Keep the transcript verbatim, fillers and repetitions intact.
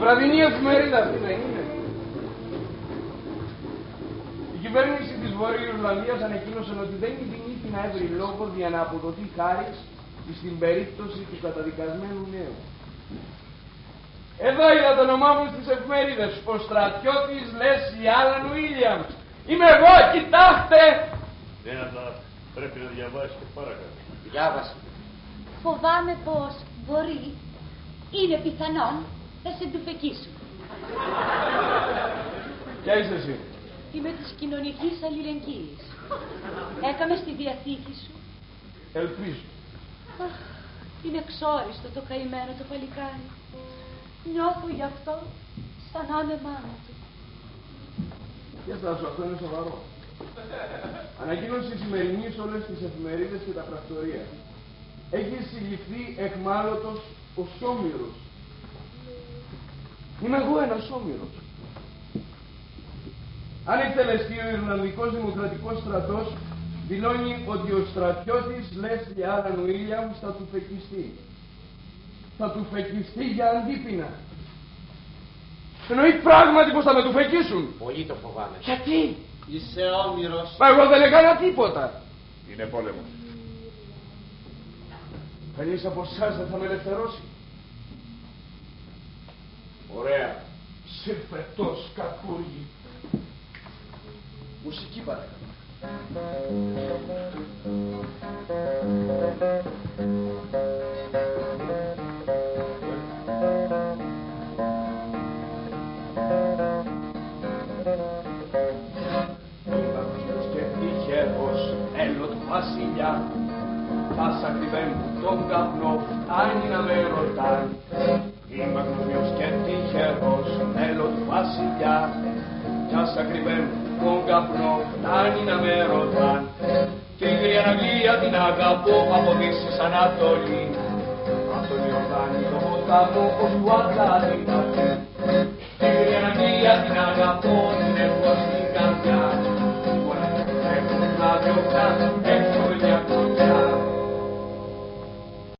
βραδινή εφημερίδα αυτή δεν είναι? Η κυβέρνηση της Βόρειας Ιρλανδίας ανακοίνωσε ότι δεν κινδυνεύει να έβρει λόγο για να αποδοθεί χάρις στην περίπτωση του καταδικασμένου νέου. Εδώ είδα το όνομά μου στις εφημερίδες. Ο στρατιώτης Λέσλι Άλαν Ουίλιαμς. Είμαι εγώ, κοιτάξτε! Ναι, αλλά πρέπει να διαβάσεις και παρακάτω. Διάβασε. Φοβάμαι πως μπορεί, είναι πιθανόν, θα σε ντουφεκίσουν. Ποια είσαι εσύ? Είμαι της κοινωνικής αλληλεγγύης. Έκαμε στη διαθήκη σου. Ελπίζω. Αχ, είναι ξόριστο το καημένο το παλικάρι. Νιώθω γι' αυτό σαν να είμαι μάνα του. Για στάσου, αυτό είναι σοβαρό. Ανακοίνωση σημερινή σε όλες τις εφημερίδες και τα πρακτορία. Έχει συλληφθεί εχμάλωτος ο Σόμυρος. Είμαι εγώ ένας Σόμυρος. Αν εκτελεστεί ο Ιρλανδικός Δημοκρατικός Στρατός, δηλώνει ότι ο στρατιώτης Λέσλι Άλαν Ουίλιαμς θα του φεκιστεί. Θα του φεκιστεί για αντίπεινα. Εννοεί πράγματι πως θα με του φεκίσουν. Πολύ το φοβάμαι. Γιατί? Είσαι όμηρος. Μα εγώ δεν έκανα τίποτα. Είναι πόλεμος. Κανείς από εσάς δεν θα με ελευθερώσει. Ωραία. Συρφετός κακούργη. Μουσική παρακαλώ. Και τυχερός έλω του βασιλιά, πάσα κρυβαίνουν τον καπνό, φτάνει να με ρωτάν. Είμαι αγνωμιος και τυχερός έλω του βασιλιά, πάσα κρυβαίνουν τον καπνό, φτάνει να με ρωτάν. Τη γρία Αγγλία την αγαπώ από Δύσης Ανατολή, απ' τον Ιορδάνη το ποταμό ως του Ατλάντη. Τη γρία Αγγλία την αγαπώ, την έχω στην καρδιά, μπορεί να έχουν να διωχνά.